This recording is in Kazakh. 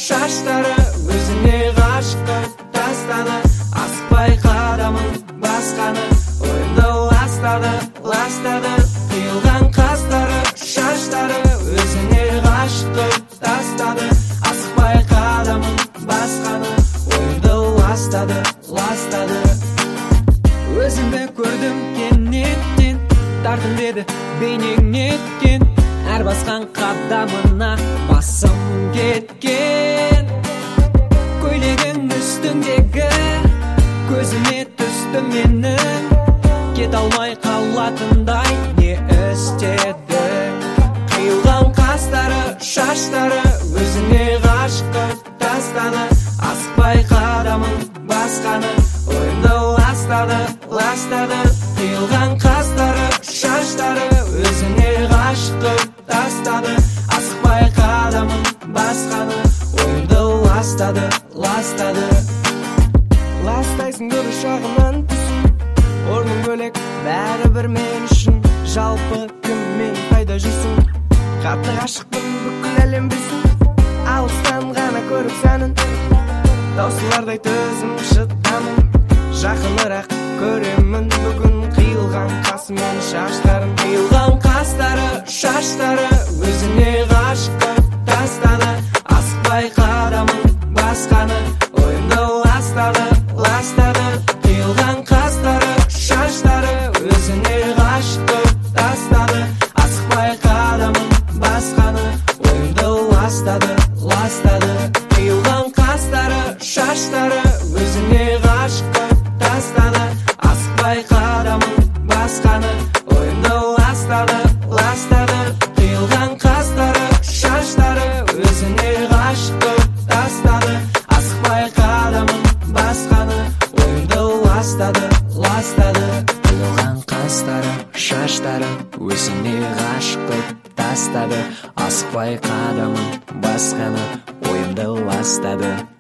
шаштары өзіне ғашық қылып тастады. Асықпай қадамын басқаны, ойымды ластады. Қиылған қастары, шаштары өзіне ғашық қылып тастады. Асықпай қадамын басқаны, ойымды ластады. Өзімді көрдім кенеттен, тартым деді бейнең неткен. Әр басқан қадамына басым кеткен. Көйлегің үстіңдегі көзіме түсті менің. Кет алмай қалатындай не істеді. Қиылған қастары, шаштары өзіне ғашық қылып тастады. Асықпай қадамын басқаны, ойымды ластады. Қиылған қастары, шаштары өзіне ғашық қылып тастады. Асықпай қадамын басқаны, ойымды ластады. Ластайсың бір шағынан түсін, орның бөлек бәрібір мен үшін. Жалпы кіммен қайда жүрсің? Қатты ғашықпын, бүкіл әлем білсін. Алыстан ғана көріп сәнін, таусылардай төзім шыдамын. Жақынырақ көремін бүгін қиылған қасы мен шаштарын. Қиылған қастары, шаштары өзіне ғашық қылып тастады. Асықпай қадамын басқаны, ойымды ластады. Қиылған қастары, шаштары өзіне ғашық қылып тастады. Асықпай қадамын басқаны, ойымды ластады. Қиылған қастары, шаштары өзіне ғашық қылып тастады. Асықпай қадамын басқаны, ойымды ластады. Қиылған қастары, шаштары өзіне ғашық қылып тастады. Асықпай қадамын басқаны, ойымды ластады. Қиылған қастары, шаштары өзіне ғашық қылып тастады. Асықпай қадамын басқаны, ойымды ластады.